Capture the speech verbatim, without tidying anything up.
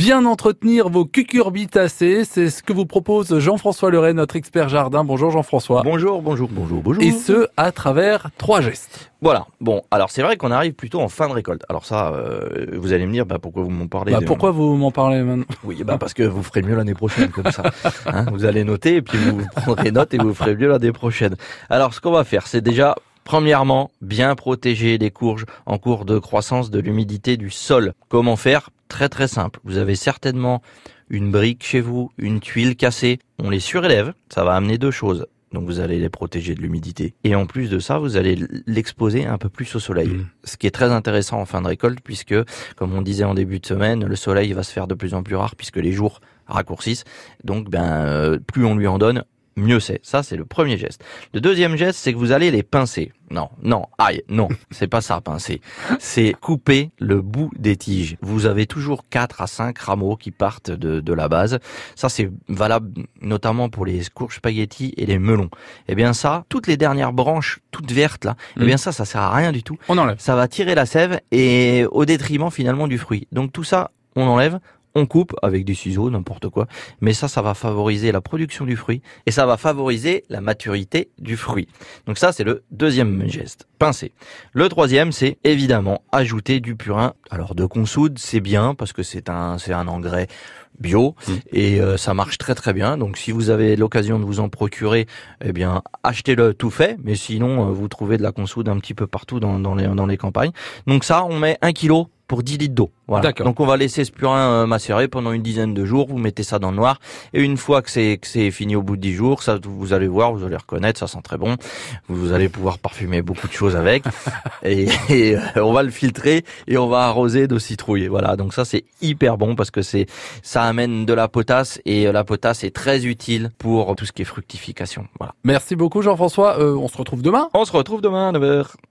Bien entretenir vos cucurbitacées, c'est ce que vous propose Jean-François Leray, notre expert jardin. Bonjour Jean-François. Bonjour, bonjour, bonjour, bonjour. Et ce, à travers trois gestes. Voilà, bon, alors c'est vrai qu'on arrive plutôt en fin de récolte. Alors ça, euh, vous allez me dire, bah, pourquoi vous m'en parlez Bah, de... pourquoi vous m'en parlez maintenant? Oui, bah parce que vous ferez mieux l'année prochaine comme ça. Hein, vous allez noter et puis vous prendrez note et vous ferez mieux l'année prochaine. Alors ce qu'on va faire, c'est déjà... Premièrement, bien protéger les courges en cours de croissance de l'humidité du sol. Comment faire? Très très simple. Vous avez certainement une brique chez vous, une tuile cassée. On les surélève. Ça va amener deux choses. Donc vous allez les protéger de l'humidité. Et en plus de ça, vous allez l'exposer un peu plus au soleil. Mmh. Ce qui est très intéressant en fin de récolte puisque, comme on disait en début de semaine, le soleil va se faire de plus en plus rare puisque les jours raccourcissent. Donc ben euh, plus on lui en donne, mieux c'est. Ça, c'est le premier geste. Le deuxième geste, c'est que vous allez les pincer. Non, non, aïe, non, c'est pas ça, pincer. C'est couper le bout des tiges. Vous avez toujours quatre à cinq rameaux qui partent de, de la base. Ça, c'est valable notamment pour les courges spaghettis et les melons. Eh bien ça, toutes les dernières branches, toutes vertes là, mmh. eh bien ça, ça sert à rien du tout. On enlève. Ça va tirer la sève et au détriment finalement du fruit. Donc tout ça, on enlève. On coupe avec des ciseaux, n'importe quoi. Mais ça, ça va favoriser la production du fruit et ça va favoriser la maturité du fruit. Donc ça, c'est le deuxième geste, pincer. Le troisième, c'est évidemment ajouter du purin. Alors de consoude, c'est bien parce que c'est un, c'est un engrais bio mmh. et euh, ça marche très très bien. Donc si vous avez l'occasion de vous en procurer, eh bien achetez-le tout fait. Mais sinon, euh, vous trouvez de la consoude un petit peu partout dans, dans les dans les campagnes. Donc ça, on met un kilo pour dix litres d'eau. Voilà. Donc on va laisser ce purin euh, macérer pendant une dizaine de jours. Vous mettez ça dans le noir et une fois que c'est que c'est fini au bout de dix jours, ça vous allez voir, vous allez reconnaître, ça sent très bon. Vous allez pouvoir parfumer beaucoup de choses avec et, et euh, on va le filtrer et on va arroser de citrouille. Voilà. Donc ça c'est hyper bon parce que c'est ça amène de la potasse et euh, la potasse est très utile pour tout ce qui est fructification. Voilà. Merci beaucoup Jean-François. Euh, on se retrouve demain. On se retrouve demain à neuf heures.